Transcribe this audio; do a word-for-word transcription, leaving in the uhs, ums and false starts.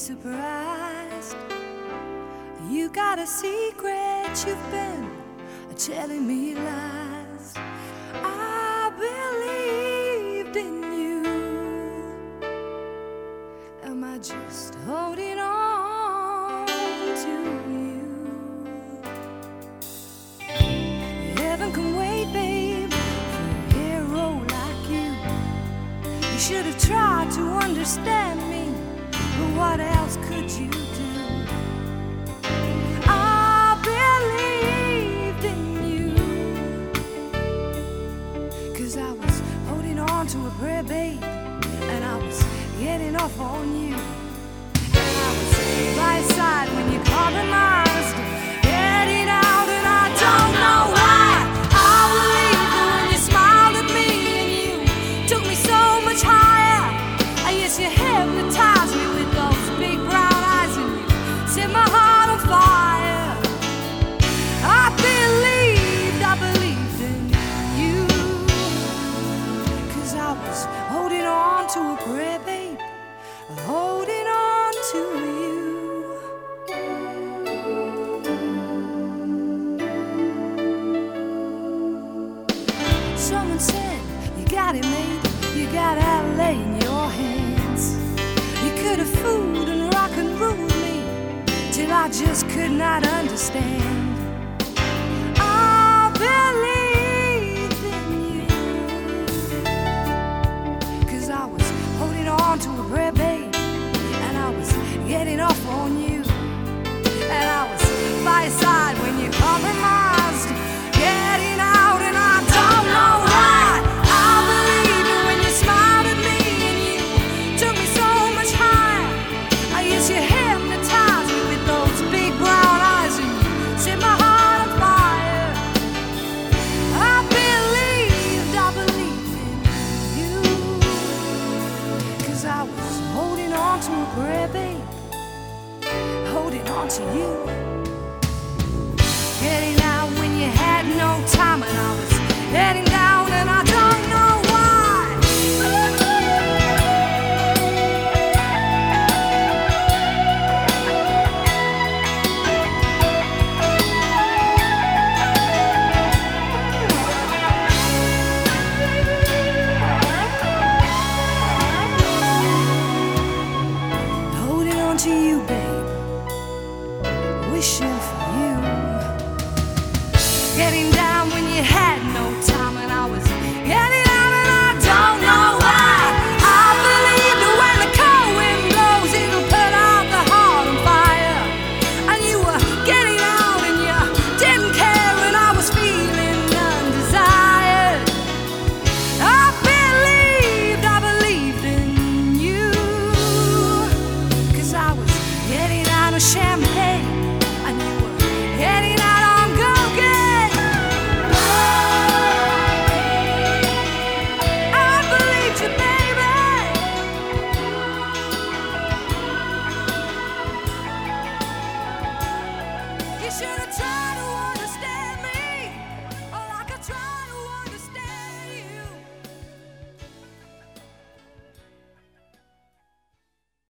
surprised. You got a secret, you've been telling me lies. I believed in you. Am I just holding on to you? Heaven can wait, babe, for a hero like you. You should have tried to understand me, but what else could you do? I believed in you, 'cause I was holding on to a prayer, babe, and I was getting off on you. And I was by your side when you compromised, getting out, and I don't know why. I believed that when you smiled at me and you took me so much higher. I guess you hypnotized me with those big brown eyes, and you set my heart on fire. I believed, I believed in you, 'cause I was holding on to a prayer, babe, holding on to you. Someone said you got it made, you got L A in your hands. You could have fooled and rock and rolled me till I just could not understand. I believed in you, 'cause I was holding on to a prayer, babe, and I was getting off on you. And I was by your side when you compromised, getting out, and I don't know why. I believed it when you smiled at me and you took me so much higher. I guess you hypnotized me with those big brown eyes, and you set my heart on fire. I believed, I believed in you, 'cause I was holding on to a prayer, babe, holding on to you. Getting out when you had no time, and I was heading down, and I